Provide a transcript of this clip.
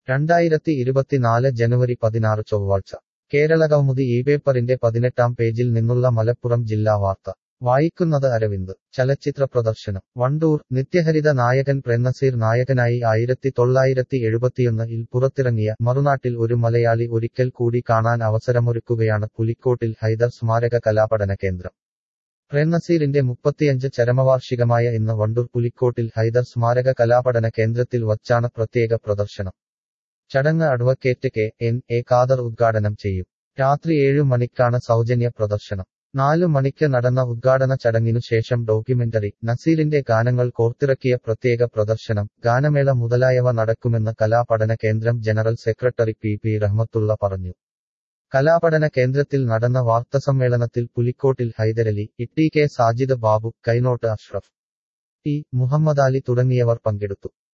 2024 ജനുവരി 16 ചൊവ്വാഴ്ച കേരളകൗമുദി ഈ പേപ്പറിന്റെ 18-ാം പേജിൽ നിന്നുള്ള മലപ്പുറം ജില്ലാ വാർത്ത വായിക്കുന്നത് അരവിന്ദ്. ചലച്ചിത്ര പ്രദർശനം വണ്ടൂർ. നിത്യഹരിത നായകൻ പ്രേംനസീർ നായകനായി 1971-ൽ പുറത്തിറങ്ങിയ മറുനാട്ടിൽ ഒരു മലയാളി ഒരിക്കൽ കൂടി കാണാൻ അവസരമൊരുക്കുകയാണ് പുലിക്കോട്ടിൽ ഹൈദർ സ്മാരക കലാപഠന കേന്ദ്രം. പ്രേംനസീറിന്റെ 35 ചരമവാർഷികമായ ഇന്ന് വണ്ടൂർ പുലിക്കോട്ടിൽ ഹൈദർ സ്മാരക കലാപഠന കേന്ദ്രത്തിൽ വച്ചാണ് പ്രത്യേക പ്രദർശനം. ചടങ്ങ് അഡ്വക്കേറ്റ് കെ.എൻ.എ. ഖാദർ ഉദ്ഘാടനം ചെയ്യും. രാത്രി 7 മണിക്കാണ് സൗജന്യ പ്രദർശനം. 4 മണിക്ക് നടന്ന ഉദ്ഘാടന ചടങ്ങിനു ശേഷം ഡോക്യുമെന്ററി, നസീറിന്റെ ഗാനങ്ങൾ കോർത്തിറക്കിയ പ്രത്യേക പ്രദർശനം, ഗാനമേള മുതലായവ നടക്കുമെന്ന് കലാപഠന കേന്ദ്രം ജനറൽ സെക്രട്ടറി പി. റഹ്മത്തുള്ള പറഞ്ഞു. കലാപഠന കേന്ദ്രത്തിൽ നടന്ന വാർത്താസമ്മേളനത്തിൽ Pulikkottil Hyderali, T. K. Sajid Babu, Kainot Ashraf, T. Muhammadali തുടങ്ങിയവർ പങ്കെടുത്തു.